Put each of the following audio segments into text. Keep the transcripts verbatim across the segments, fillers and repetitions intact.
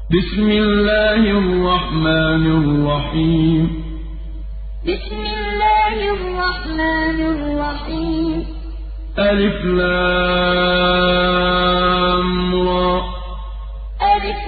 بسم الله الرحمن الرحيم بسم الله الرحمن الرحيم ألف لام را ألف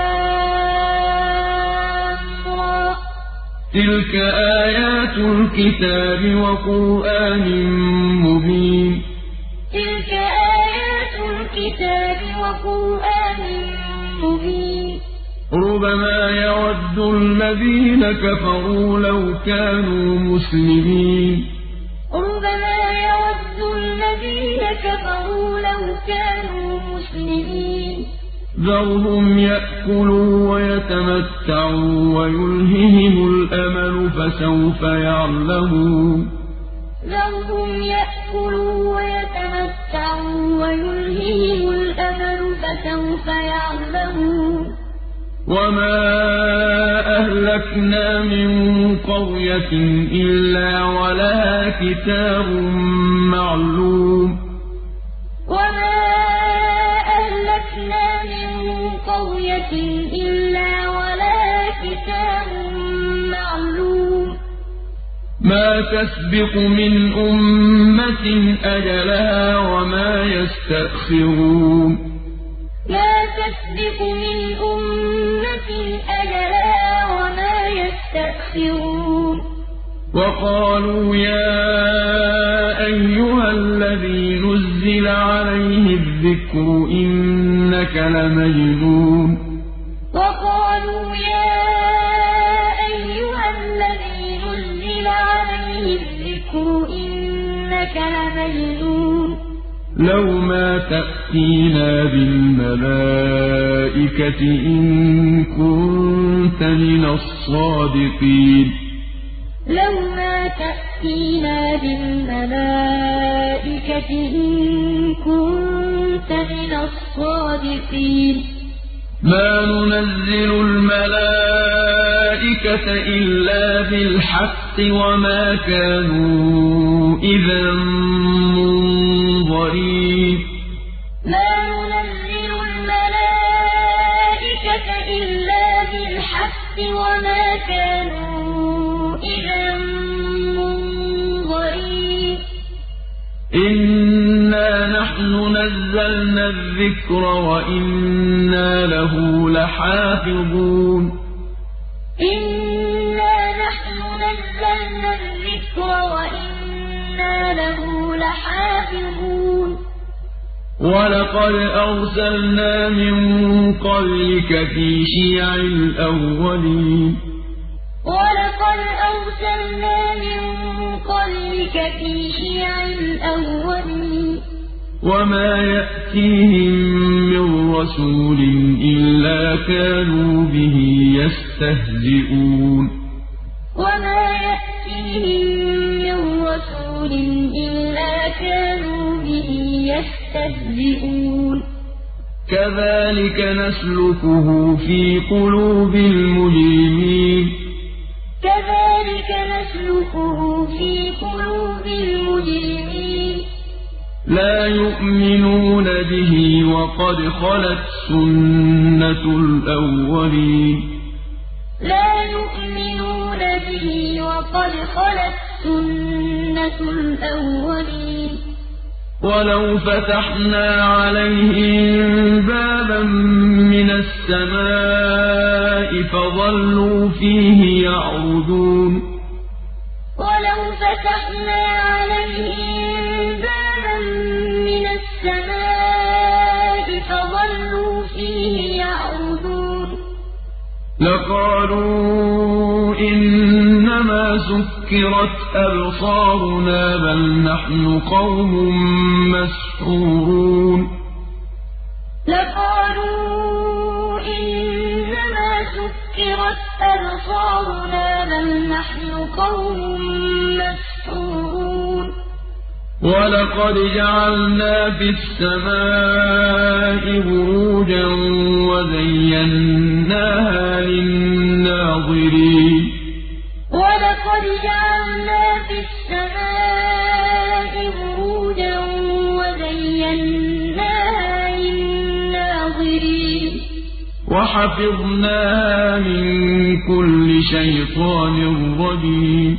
لام را تلك آيات الكتاب وقرآن مبين تلك آيات الكتاب وقرآن مبين ربما يود الذين كفروا لو كانوا مسلمين ربما يود الذين كفروا لو كانوا مسلمين ذرهم يأكلوا ويتمتعوا ويلههم الأمل فسوف يعلمون ذرهم يأكلوا ويتمتعوا ويلههم الأمل فسوف يعلمون وما أهلكنا من قرية إلا ولها كتاب معلوم وما أهلكنا من قرية إلا ولها كتاب معلوم ما تسبق من أمة أجلها وما يستأخرون ما تسبق من أمة أجلها وما يستأخرون وقالوا يا أيها الذي نزل عليه الذكر إنك لمجنون وقالوا يا أيها الذي نزل عليه الذكر إنك لمجنون لو ما تأتينا بالملائكة إن كنت من الصادقين لو ما تأتينا بالملائكة إن كنت من الصادقين ما ننزل الملائكة إلا بالحق وما كانوا إذا منظرين ما ننزل الملائكة إلا بالحق وما كانوا إذا منظرين إنا نحن نزلنا الذكر وإنا له لحافظون إنا نحن نزلنا الذكر وإنا له لحافظون ولقد أرسلنا من قبلك في شيع الأولين ولقد أرسلنا من قبلك في شيع الأولين وما يأتيهم من رسول إلا كانوا به يستهزئون وما يأتيهم من رسول إلا كانوا به يستهزئون كذلك نسلكه في قلوب المجرمين كذلك نسلكه في قلوب المجرمين لا يؤمنون به وقد خلت سنة الأولين لا يؤمنون به وقد خلت سنة الأولين ولو فتحنا عليهم بابا من السماء فظلوا فيه يعرجون ولو فتحنا عليهم بابا من السماء فظلوا فيه يعرجون لقالوا إنما سكرت أبصارنا بل نحن قوم مسحورون لقالوا إنما سكرت أبصارنا بل نحن قوم مسحورون ولقد جعلنا في السماء بروجا وزيناها للناظرين ولقد جعلنا في السماء بروجا وزيناها للناظرين وحفظناها من كل شيطان رجيم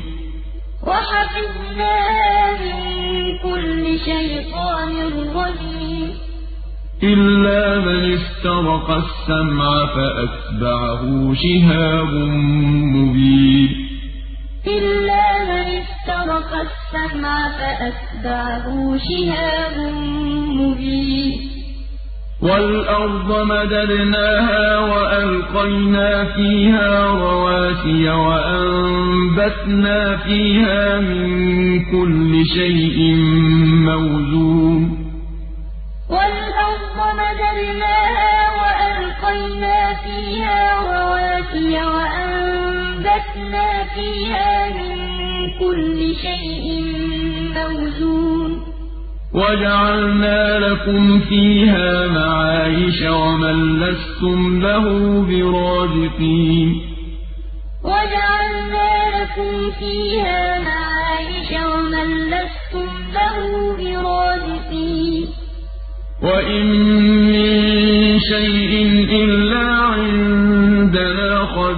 وحفظناها من كل شيطان رجيم إلا من استرق السمع فأتبعه شهاب مبين إلا من استرق السمع فأتبعه شهاب مبين والأرض مددناها وألقينا فيها رواسي وأنبتنا فيها من كل شيء موزون والأرض مددناها وألقينا فيها رواسي وأنبتنا فيها من كل شيء موزون وجعلنا لكم فيها معايش ومن لستم له برازقين وجعلنا لكم فيها معايش ومن لستم له برازقين وإن من شيء إلا عندنا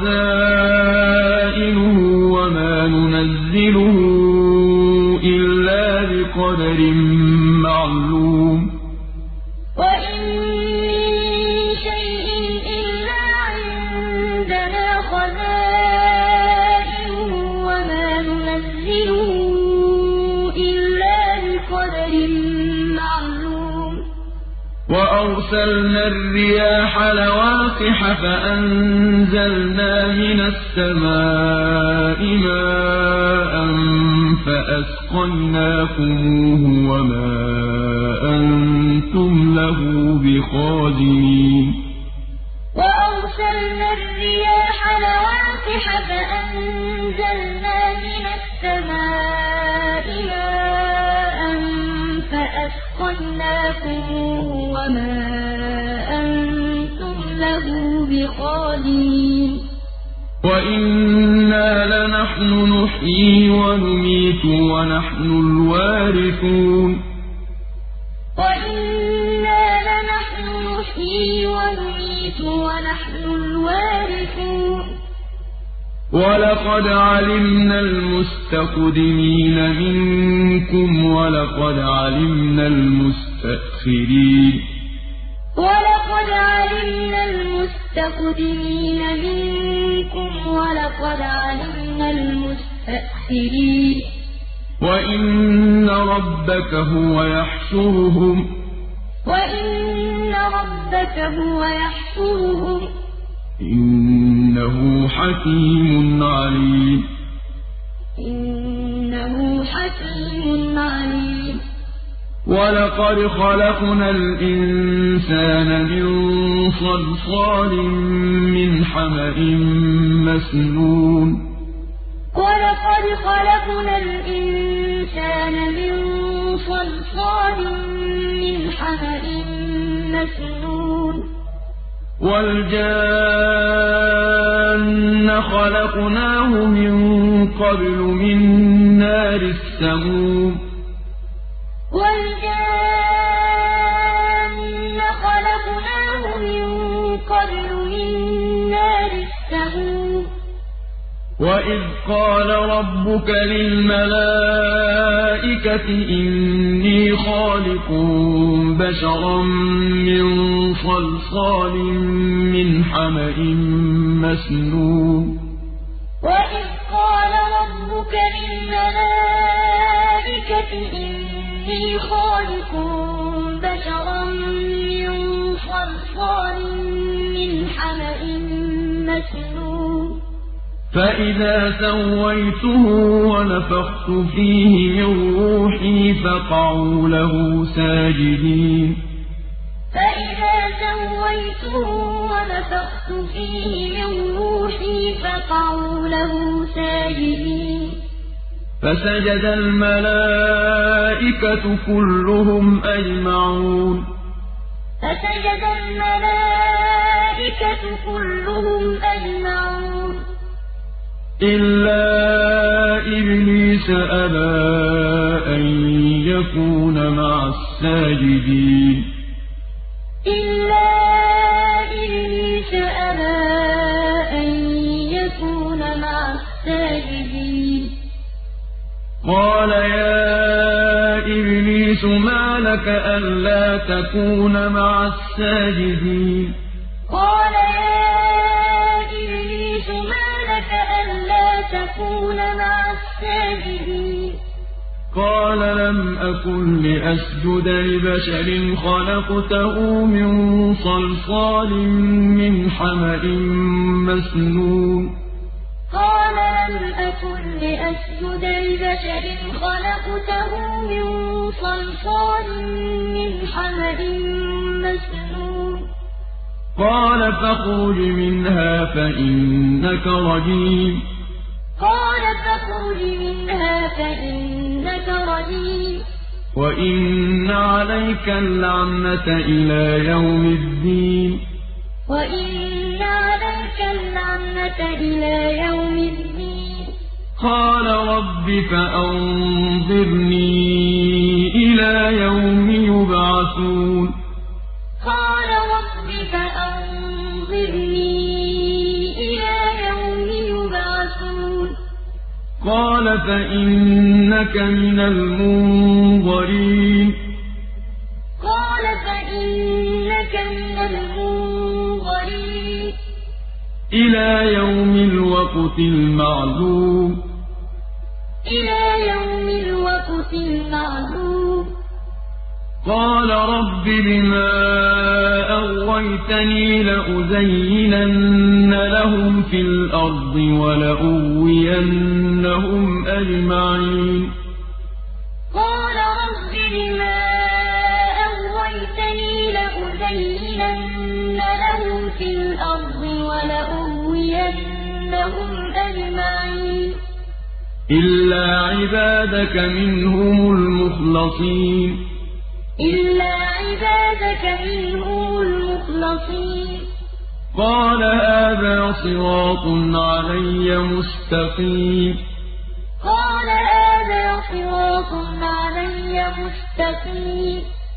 خزائنه وما ننزله إلا بقدر معلوم وإن من شيء إلا عندنا خزائنه وما ننزله إلا بقدر معلوم وأرسلنا الرياح لواقح فأنزلنا من السماء ماء فأسقيناكموه وما أنتم له بخازنين وأرسلنا الرياح لواقح فأنزلنا من السماء ماء فأسقيناكموه وما أنتم له بخازنين وإنا لنحن نحيي ونميت ونحن الوارثون وإنا لنحن نحيي ونميت ونحن الوارثون ولقد علمنا المستقدمين منكم ولقد علمنا المستأخرين ولقد علمنا المستقدمين منكم ولقد علمنا المستأخرين وإن ربك هو يحشرهم وإن ربك هو يحشرهم إنه حكيم عليم إنه حكيم عليم ولقد خلقنا الإنسان من صلصال من حمأ مسنون ولقد خلقنا الإنسان من صلصال من حمأ مسنون والجان خلقناه من قبل من نار السموم والجان خلقناه من قبل من نار السموم وإذ قال ربك للملائكة إني خالق بشرا من صلصال من حمأ مسنون وإذ قال ربك للملائكة إني خالق بشرا من صلصال من حمأ مسنون فإذا سويته ونفخت فيه من روحي فقعوا له ساجدين فإذا سويته ونفخت فيه من روحي فقعوا له ساجدين فسجد الملائكة كلهم أجمعون فسجد الملائكة كلهم أجمعون إلا إبليس أبى أن يكون مع الساجدين إلا إبليس أبى الساجدين قال يا إبليس ما لك ألا تكون مع الساجدين قال يا إبليس ما لك ألا تكون مع الساجدين قال لم أكن لأسجد لبشر خلقته من صلصال من حمأ مسنون قال لم أكن لأسجد لبشر خلقته من صلصال من حمأ مسنون قال فاخرج منها فإنك رجيم قال فاخرج منها فإنك رجيم وإن عليك اللعنة إلى يوم الدين وإن عليك اللعنة إلى يوم الدين قال رب فأنظرني إلى يوم يبعثون قال رب فأنظرني إلى يوم يبعثون قال فإنك من المنظرين قال فإنك من المنظرين إلى يوم الوقت المعلوم إلى يوم الوقت المعلوم قال رب بما أغويتني لأزينن لهم في الأرض ولأغوينهم أجمعين قال رب بما أغويتني لأزينن لهم في الأرض ولأغوينهم أجمعين إلا عبادك منهم المخلصين إلا عبادك منهم المخلصين قال هذا صراط علي مستقيم قال هذا صراط علي مستقيم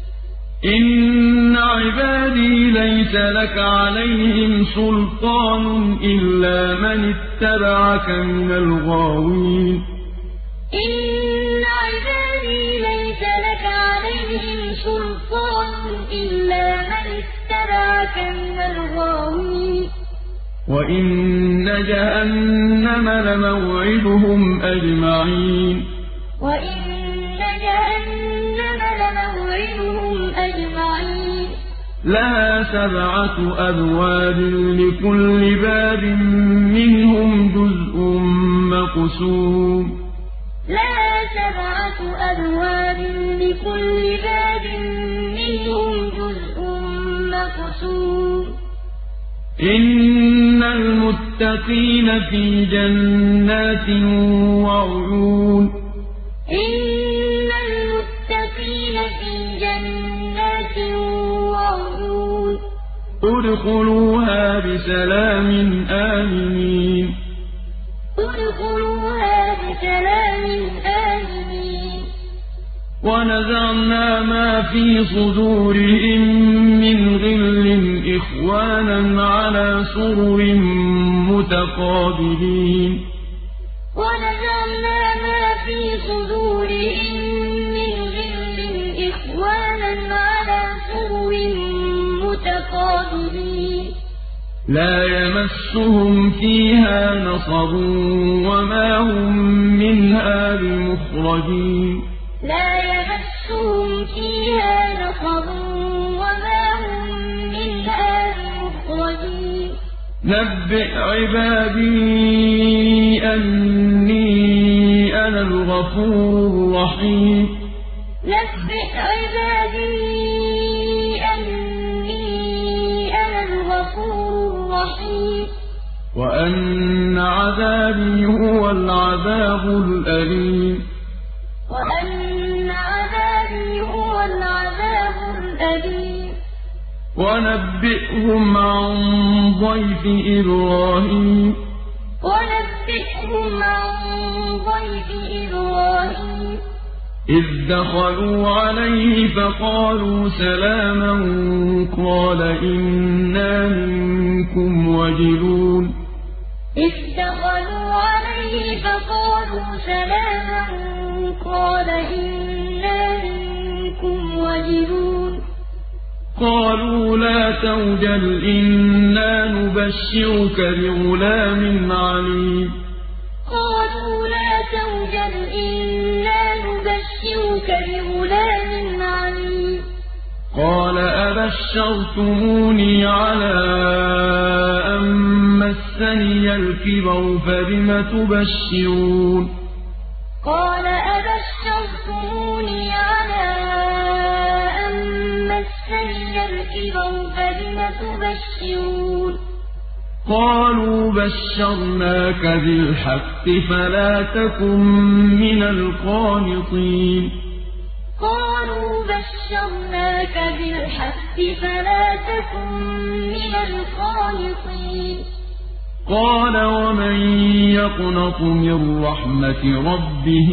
إن عبادي ليس لك عليهم سلطان إلا من اتبعك من الغاوين إن عبادي ليس لك عليهم سلطان إلا من اتبعك من الغاوين وإن جهنم لموعدهم أجمعين وإن جهنم لموعدهم أجمعين لها سبعة أبواب لكل باب منهم جزء مقسوم لها سبعة أبواب لكل باب منهم جزء مقسوم إن المتقين في جنات وعيون إن المتقين في جنات وعيون ادخلوها بسلام آمنين ادخلوها بسلام آمنين ونزعنا ما في صدورهم من غل إخوانا على سرر متقابلين ونزعنا ما في صدورهم من غل إخوانا على سرر متقابلين لا يمسهم فيها نصب وما هم منها بمخرجين لا يمسهم فيها نصب وما هم منها بمخرجين نبئ عبادي أني أنا الغفور الرحيم نبئ عبادي أني أنا الغفور الرحيم وأن عذابي هو العذاب الأليم وأن عذابي هو العذاب الأليم ونبئهم عن ضيف إبراهيم ونبئهم عن ضيف إبراهيم إذ دخلوا عليه فقالوا سلاما قال إنا منكم وجلون إذ دخلوا عليه فقالوا سلاما قال إنا منكم وجلون قالوا لا توجل إنا نبشرك بغلام عليم قالوا لا توجل إنا نبشرك بغلام عليم قال أبشرتموني على أن مسني الكبر فبم تبشرون قال أبشرتموني على أن مسني الكبر فبم تبشرون قالوا بشرناك بالحق فلا تكن من القانطين قالوا بشرناك بالحق فلا تكن من القانطين قال ومن يقنط من رحمة ربه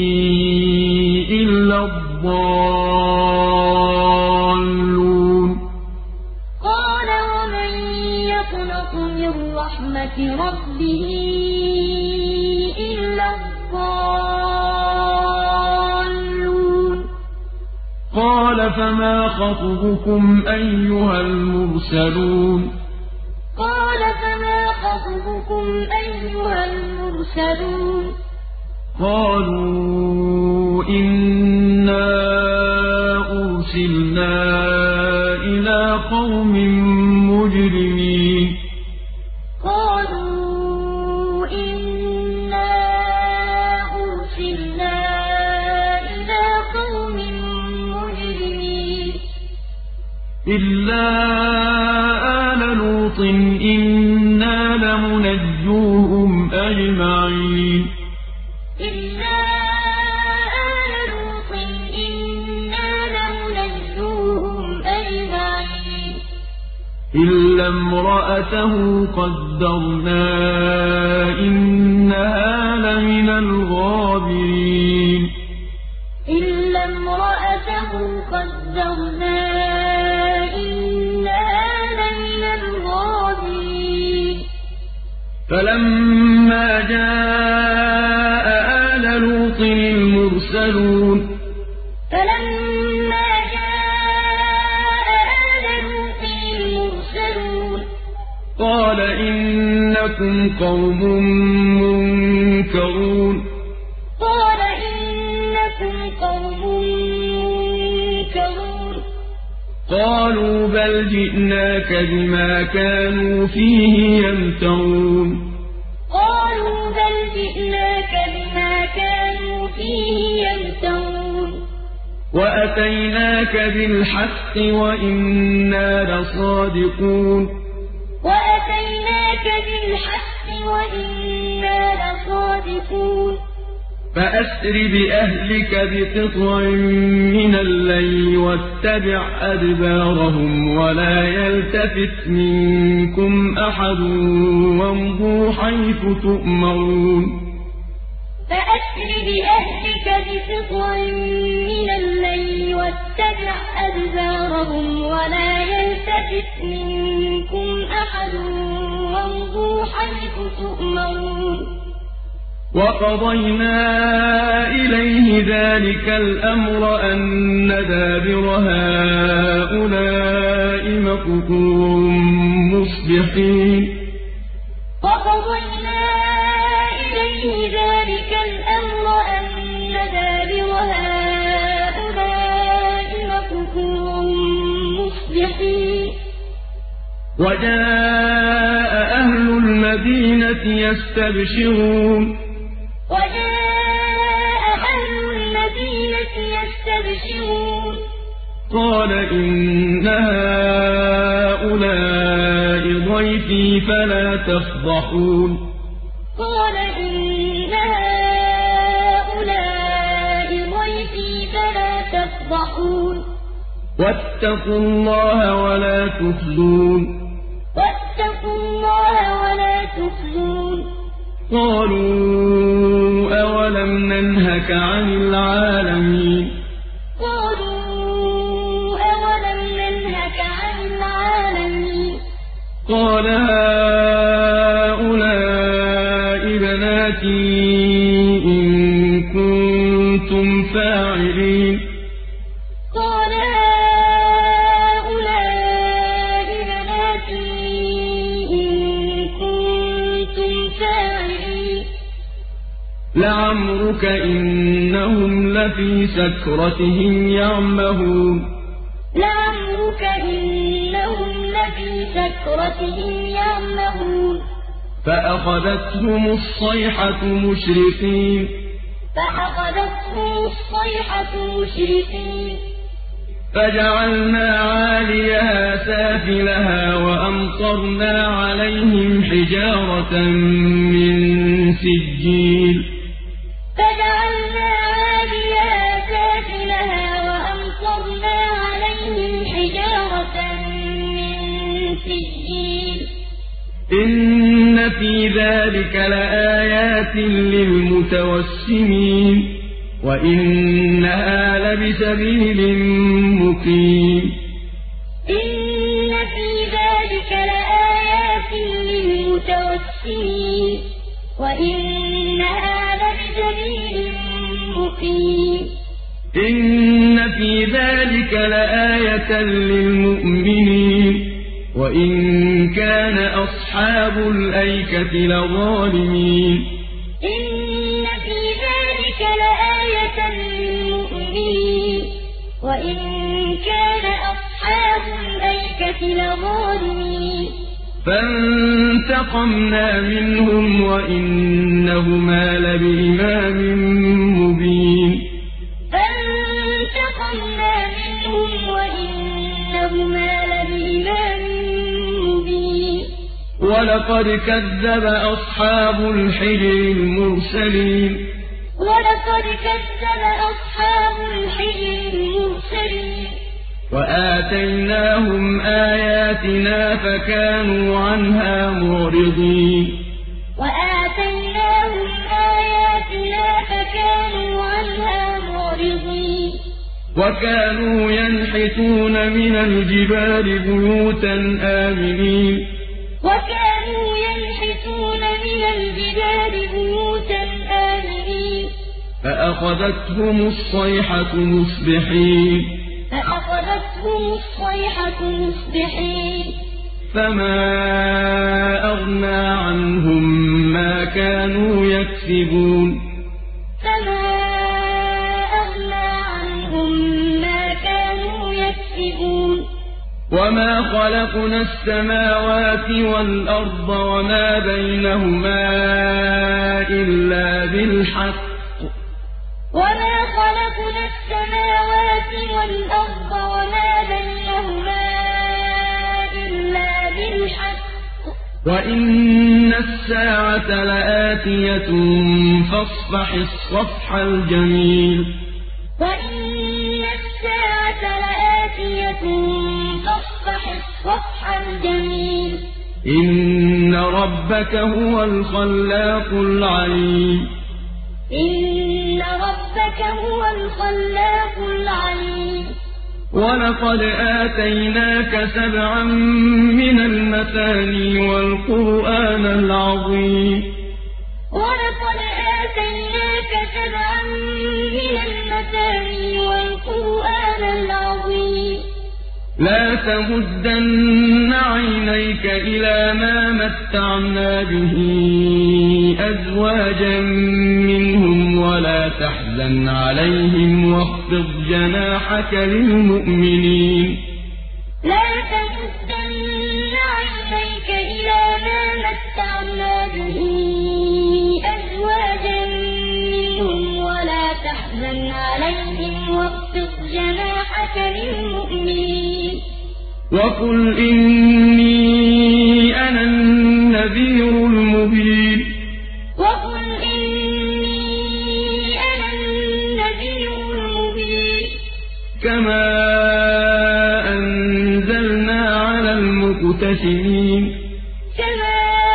إلا الضالون قال ومن يقنط من رحمة ربه إلا الضالون قال فما خطبكم أيها المرسلون قال فما خطبكم أيها المرسلون قالوا إنا أرسلنا إلى قوم مجرمين قالوا إنا أرسلنا إلى قوم مجرمين إلا آل لوط إنا لمنجوهم أجمعين إلا آل لوط إنا لمنجوهم أجمعين إلا امرأته قدرنا إنها لمن الغابرين إلا امرأته قدرنا إنها لمن الغابرين فلما جاء آل لوط المرسلون فلما جاء آل لوط المرسلون قال إنكم قوم منكرون قال إنكم قوم منكرون قالوا بل جئناك بما كانوا فيه يمترون قالوا بل جئناك بما كانوا فيه يمترون وأتيناك بالحق وإنا لصادقون وأتيناك بالحق وإنا لصادقون فأسر بأهلك بقطع من الليل واتبع أدبارهم ولا يلتفت منكم أحد وامضوا حيث تؤمرون فأسر بأهلك بقطع من الليل واتبع أدبارهم ولا يلتفت منكم أحد وامضوا حيث تؤمرون وقضينا إليه ذلك الأمر أن دابر هؤلاء مقطوع مصبحين وقضينا إليه ذلك الأمر أن دابر هؤلاء مقطوع مصبحين وجاء أهل المدينة يستبشرون وجاء أهل المدينة يستبشرون قال إن هؤلاء ضيفي فلا تفضحون قال إن هؤلاء ضيفي فلا تفضحون واتقوا الله ولا تخزون واتقوا الله ولا تخزون قالوا أولم ننهك عن العالمين قالوا أولم ننهك عن العالمين قال هؤلاء بناتي إن كنتم فاعلين قال هؤلاء بناتي إن كنتم فاعلين لعمرك إنهم لفي سكرتهم يعمهون لعمرك إنهم لفي سكرتهم يعمهون فأخذتهم الصيحة مشرقين فأخذتهم الصيحة مشرقين فجعلنا عاليها سافلها وأمطرنا عليهم حجارة من سجيل فجعلنا عاليها سافلها وأمطرنا عليهم حجارة من سجيل إن في ذلك لآيات للمتوسمين وإنها لبسبيل مقيم إن في ذلك لآيات للمتوسمين وإنها لبسبيل مقيم إن في ذلك لآية للمؤمنين وإن كان أصحاب الأيكة لظالمين إن في ذلك لآية للمؤمنين وإن كان أصحاب الأيكة لظالمين فانتقمنا منهم وإنهما لبإمام مبين فانتقمنا منهم وإنهما لبإمام مبين ولقد كذب أصحاب الحجر المرسلين ولقد كذب أصحاب الحجر المرسلين وآتيناهم آياتنا فكانوا عنها معرضين وآتيناهم آياتنا فكانوا عنها معرضين وكانوا ينحتون من الجبال بيوتا آمنين وكانوا ينحتون من الجبال بيوتا آمنين فأخذتهم الصيحة مصبحين فأخذتهم الصيحة مصبحين فما أغنى عنهم ما كانوا يكسبون فما أغنى عنهم ما كانوا يكسبون وما خلقنا السماوات والأرض وما بينهما إلا بالحق وما خلقنا السماوات والأرض وما بينهما إلا بالحق وإن الساعة لآتية فاصفح الصفح الجميل وإن الساعة لآتية فاصفح الصفح الجميل إن ربك هو الخلاق العليم إن ربك هو الخلاق العليم ولقد آتيناك سبعا من المثاني والقرآن العظيم ولقد آتيناك سبعا من المثاني والقرآن العظيم لا تمدن عينيك إلى ما متعنا به أزواجا منهم ولا تحزن عليهم واخفض جناحك للمؤمنين لا تمدن عينيك إلى ما متعنا به أزواجا منهم ولا تحزن عليهم واخفض جناحك للمؤمنين وقل إني أنا النذير المبين وقل إني أنا النذير المبين كما أنزلنا على المقتسمين كما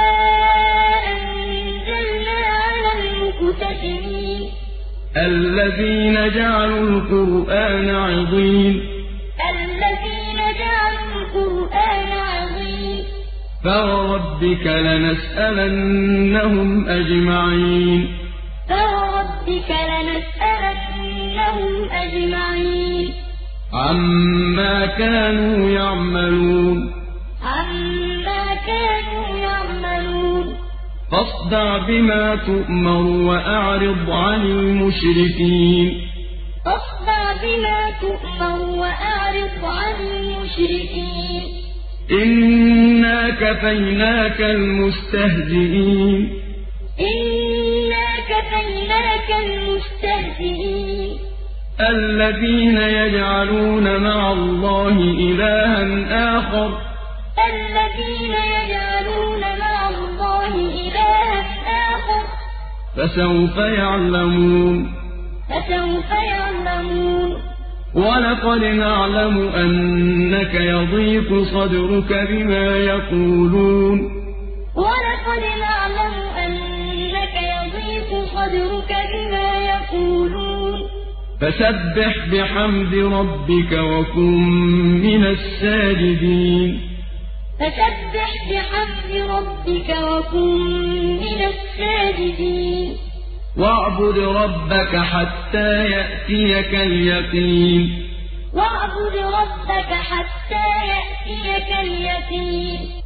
أنزلنا على المقتسمين الذين جعلوا القرآن عضين الذين جعلوا القرآن عظيم فوربك لنسألنهم أجمعين فوربك لنسألنهم أجمعين عما كانوا يعملون عما كانوا يعملون فاصدع بما تؤمر وأعرض عن المشركين فاصدع بما تؤمر وأعرض عن المشركين إنا كفيناك المستهزئين إنا كفيناك المستهزئين الذين يجعلون مع الله إلها آخر الذين يجعلون مع الله إلها آخر فسوف يعلمون فسوف يعلمون ولقد نعلم أنك يضيق صدرك بما يقولون ولقد نعلم أنك يضيق صدرك بما يقولون فسبح بحمد ربك وكن من الساجدين فسبح بحمد ربك وكن من الساجدين واعبد ربك حتى يأتيك اليقين واعبد ربك حتى يأتيك اليقين